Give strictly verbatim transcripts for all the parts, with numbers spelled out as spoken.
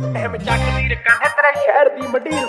time ਚੱਕਦੀ ਰਕਾਂ ਹੈ ਤੇਰੇ ਸ਼ਹਿਰ ਦੀ ਮੰਡੀਰ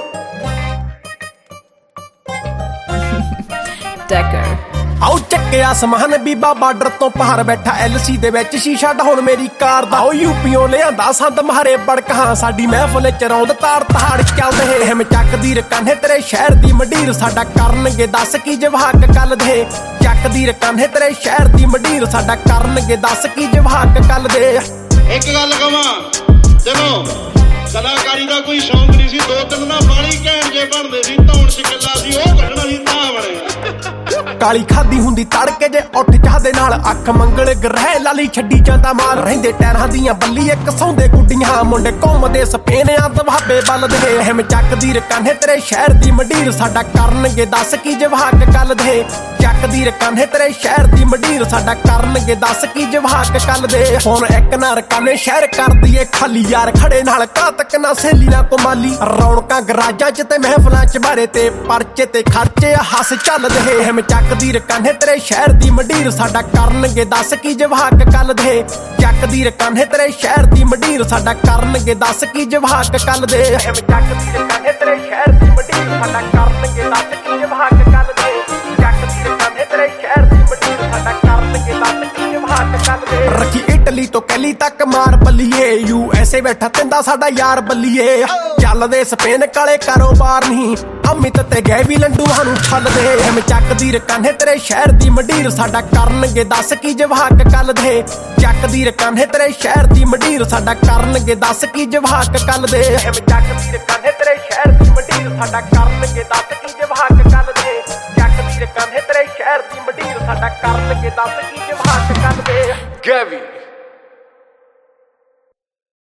Decker ਆਓ ਚੱਕਿਆ ਸਮਾਨ ਬੀਬਾ ਬਾਰਡਰ ਤੋਂ ਪਾਰ ਬੈਠਾ ਐਲਸੀ ਦੇ ਵਿੱਚ ਸ਼ੀਸ਼ਾ ਢਾਉਣ ਮੇਰੀ ਕਾਰ ਦਾ ਆਓ ਯੂਪੀਓਂ ਲਿਆਂਦਾ ਸੰਦ ਮਹਾਰੇ ਬੜਕਾਂ ਸਾਡੀ ਮਹਿਫਲ ਚ ਰੌਂਦ ਤਾਰ ਤਹਾੜ ਚੱਲਦੇ ਹਿਮ ਚੱਕਦੀ ਰਕਾਨੇ ਤੇਰੇ ਸ਼ਹਿਰ ਦੀ ਮੰਡੀਰ ਸਾਡਾ ਕਰਨਗੇ ਦੱਸ ਕੀ ਜਵਾਕ ਕੱਲ ਦੇ ਚੱਕਦੀ ਰਕਾਨੇ ਤੇਰੇ ਸ਼ਹਿਰ ਦੀ ਮੰਡੀਰ ਸਾਡਾ ਕਰਨਗੇ ਦੱਸ ਕੀ ਜਵਾਕ ਕੱਲ ਦੇ ਇੱਕ ਗੱਲ ਕਵਾਂ ਚਲੋ ਕਲਾਕਾਰੀ ਦਾ ਕੋਈ ਸ਼ੌਂਕ ਨਹੀਂ ਸੀ ਦੋ ਤਿੰਨ ਦਾ ਬਾਲੀ ਘੈਂਟ ਜੇ ਬਣਦੇ ਸੀ ਧੌਣ ਚ ਕਿੱਲਾ ਸੀ ਉਹ ਕੱਢਣਾ ਸੀ ਤਾਂ ਬਣਿਆ ਕਾਲੀ ਖਾਦੀ ਹੁੰਦੀ ਤੜਕੇ ਜੇ ਉੱਠ ਚਾਹ ਦੇ ਨਾਲ ਅੱਖ ਮੰਗਲ ਗ੍ਰਹਿ ਲਾਲੀ ਛੱਡੀ ਜਾਂਦਾ ਮਾਲ ਰਹਿੰਦੇ ਟੈਰਾਂ ਦੀਆਂ ਬੱਲੀ ਇੱਕ ਸੌਂਦੇ ਗੁੱਡੀਆਂ ਮੁੰਡੇ ਘੁੰਮਦੇ ਸਪੇਨਿਆਂ ਦਵਾਬੇ ਬਲਦੇ ਹਿਮ ਚੱਕਦੀ ਰਕਾਨੇ ਤੇਰੇ ਸ਼ਹਿਰ ਦੀ ਮੰਡੀਰ ਸਾਡਾ ਕਰਨਗੇ ਦੱਸ ਕੀ ਜਵਾਕ ਕੱਲ ਦੇ ਚੱਕਦੀ ਰਕਾਨੇ ਤੇਰੇ ਸ਼ਹਿਰ ਦੀ ਮੰਡੀਰ ਸਾਡਾ ਕਰਨਗੇ ਦੱਸ ਕੀ ਜਵਾਕ ਕੱਲ ਦੇ ਹੁਣ ਇੱਕ ਨਾ ਰਕਾਨੇ ਸ਼ਹਿਰ ਕਰਦੀ ਏ ਖਾਲੀ ਯਾਰ ਖੜੇ ਨਾਲ ਕਾਤਕ ਨਾ ਸਹੇਲੀ ਨਾ ਕਮਾਲੀ ਰੌਣਕਾਂ ਗਰਾਜਾਂ ਚ ਤੇ ਮਹਿਫਲਾਂ ਚ ਬਾਰੇ ਤੇ ਪਰਚੇ ਤੇ ਖਰਚੇ ਹੱਸ ਚੱਲਦੇ ਹਿਮ ਚੱਕਦੀ ਰਕਾਨੇ ਤੇਰੇ ਸ਼ਹਿਰ ਦੀ ਮੰਡੀਰ ਸਾਡਾ ਕਰਨਗੇ ਦੱਸ ਕੀ ਜਵਾਕ ਕੱਲ ਦੇ ਚੱਕਦੀ ਰਕਾਨੇ ਤੇਰੇ ਸ਼ਹਿਰ ਦੀ ਮੰਡੀਰ ਸਾਡਾ ਕਰਨਗੇ ਦੱਸ ਕੀ ਜਵਾਕ ਕੱਲ ਦੇ ਹਿਮ ਚੱਕਦੀ ਰਕਾਨੇ ਤੇਰੇ ਸ਼ਹਿਰ ਦੀ ਮੰਡੀਰ ਸਾਡਾ ਕਰਨਗੇ ਦੱਸ ਕੀ ਜਵਾਕ ਕੱਲ ਦੇ ਚੱਕਦੀ ਰਕਾਨੇ ਤੇਰੇ ਸ਼ਹਿਰ ਦੀ ਮੰਡੀਰ ਸਾਡਾ ਕਰਨਗੇ ਦੱਸ ਕੀ ਜਵਾਕ ਕੱਲ ਦੇ ਰੱਖੀ ਇਟਲੀ ਤੋਂ ਕੈਲੀ ਤੱਕ ਮਾਰ ਬੱਲੀਏ ਯੂ ਐਸ ਏ ਬੈਠਾ ਤਿੰਦਾ ਸਾਡਾ ਯਾਰ ਬੱਲੀਏ ਚੱਲਦੇ ਸਪੇਨ ਕਾਲੇ ਕਾਰੋਬਾਰ ਨਹੀਂ ਅਮਿਤ ਤੇ ਗਏ ਵੀ ਲੰਡੂਆਂ ਨੂੰ ਛੱਲਦੇ ਹਿਮ ਚੱਕਦੀ ਰਕਾਨੇ ਤੇਰੇ ਸ਼ਹਿਰ ਦੀ ਮੰਡੀਰ ਸਾਡਾ ਕਰਨਗੇ ਦੱਸ ਕੀ ਜਵਾਕ ਕੱਲ ਦੇ ਚੱਕਦੀ ਰਕਾਨੇ ਤੇਰੇ ਸ਼ਹਿਰ ਦੀ ਮੰਡੀਰ ਸਾਡਾ ਕਰਨਗੇ ਦੱਸ ਕੀ ਜਵਾਕ ਕੱਲ ਦੇ ਹਿਮ ਚੱਕਦੀ ਰਕਾਨੇ ਤੇਰੇ ਸ਼ਹਿਰ ਦੀ ਮੰਡੀਰ ਸਾਡਾ ਕਰਨਗੇ ਦੱਸ ਕੀ ਜਵਾਕ ਕੱਲ ਦੇ ਚੱਕਦੀ ਰਕਾਨੇ ਤੇਰੇ ਸ਼ਹਿਰ ਦੀ ਮੰਡੀਰ ਸਾਡਾ ਕਰਨਗੇ ਦੱਸ ਕੀ ਜਵਾਕ ਕੱਲ ਦੇ Gabby